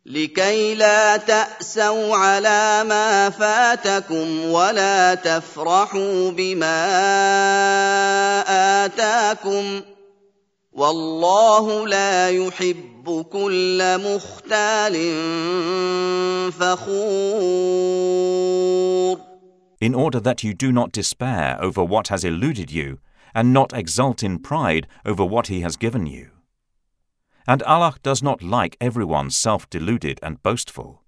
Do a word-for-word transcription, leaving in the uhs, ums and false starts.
لكي لا تأسوا على ما فاتكم ولا تفرحوا بما آتاكم والله لا يحب كل مختال فخور. In order that you do not despair over what has eluded you, and not exult in pride over what He has given you. And Allah does not like everyone self-deluded and boastful.